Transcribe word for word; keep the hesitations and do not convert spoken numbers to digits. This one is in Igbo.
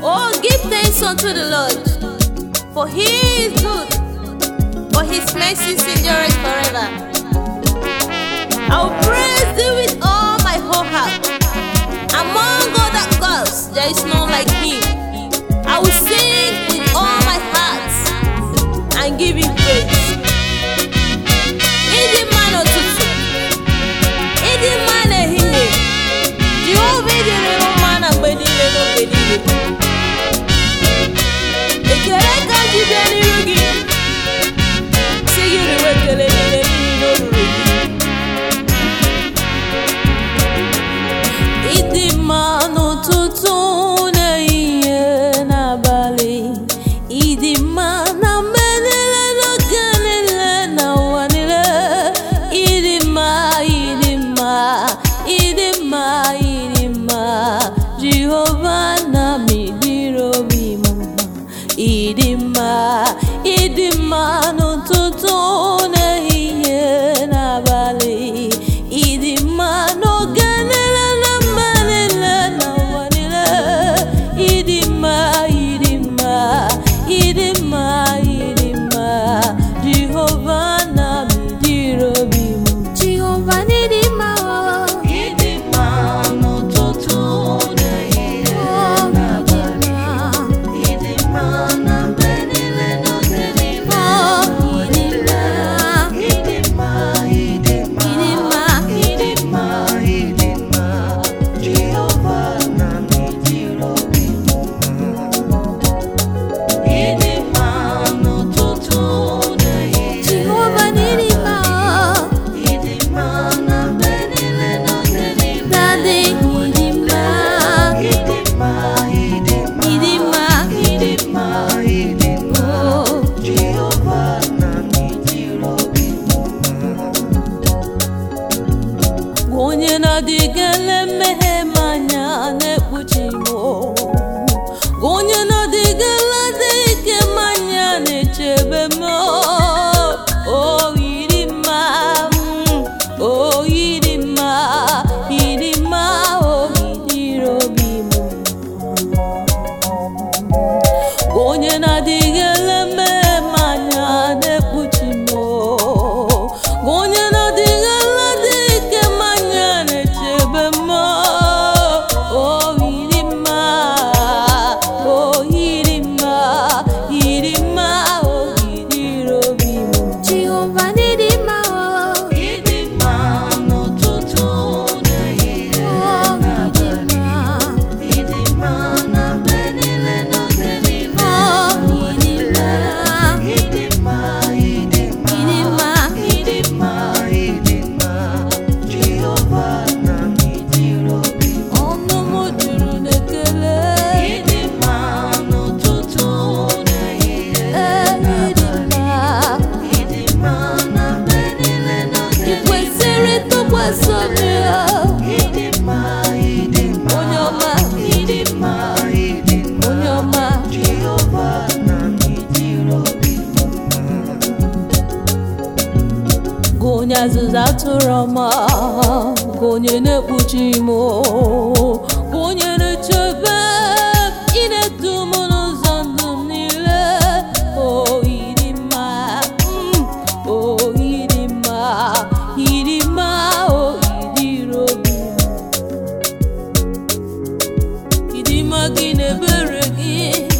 Oh, give thanks unto the Lord, for He is good, for His mercies endureth forever. I will praise Thee with all my whole heart. Among other gods, there is none like Him. I will sing with all my heart and give Him praise. Ịdị mma n'ụtụtụ, ịdị mma n'ehihie, Jehova ịdịrị mma na mgbe niile n'oge niile. Ekele ka m ji bịa n'iru Gị, sị Gị riwe ekele niile n'ihi na o ruru Gị. Ịdị mma n'ụtụtụ n'ehihie n'abalị, ịdị mma na mgbe niile n'oge niile na ụwa niile. Ịdị mma, ịdị mma, ịdị mma, ịdị mma, Jehova na m ịdịrị obi m mma. Ịdị mma, ịdị mma n'ụtụtụ n'ehihie n'abalị, ịdị mma n'oge niile na mgbe niile na ụwa niile. Ịdị mma, ịdị mma, ịdị mma, ịdị mma, Jehova na m ịdịrị obi m. Jehova n'ịdị mma, ịdị mma n'ụtụtụ n'ehihie n'abalị, ịdị mma na mgbe niile n'oge niile. Ịdị mma, ịdị mma, ịdị mma, ịdị mma, ịdị mma, Jehova na m ịdịrị obi m. Ịdị mma n'ụtụtụ n'ehihie, Jehova n'ịdị mma, ịdị mma na mgbe niile n'oge niile. Daddy, ịdị mma, ịdị mma, ịdị mma, ịdị mma, ịdị mma, ịdị mma, Jehova na m ịdịrị obi m. Onye na-adịghị ele mmehie m anya na-ekpuchi m. Onye na-adịghị ele adịghị m anya na-echebe m. Oh, ịdị mma, mm, oh, ịdị mma, ịdị mma, oh, ịdịrị obi m. Onye na-adịghị ele mmehie m anya na-ekpuchi m. Onye na-adịghị ele adịghị m anya na-echebe m. Oh, ịdị mma, oh, ịdị mma, ịdị mma, oh, ịdịrị obi m. Jehova n'ịdị mma, ịdị mma n'ụtụtụ n'ehihie n'abalị, ịdị mma na mgbe niile n'oge niile. Ịdị mma, ịdị mma, ịdị mma, ịdị mma, ịdị mma, Jehova na m ịdịrị obi m. Ọnụ m juru n'ekele. Ịdị mma n'ụtụtụ n'ehihie n'abalị, ịdị mma na mgbe niile n'oge niile. I kwesịrị ntụkwasị obi ya. Ịdị mma, ịdị mma, onye ọma, ịdị mma, ịdị mma, onye ọma, Jehova na m ịdịrị obi m. Gị onye azụzụ atụrụ ọma, gị onye na-ekpuchi m, gị onye na-echebe m, ị na-edu m n'ụzọ ndụ m niile. Oh, ịdị mma, mm, oh, ịdị mma, ịdị mma, oh, ịdịrị obi m. Ịdị mma gị na ebere gị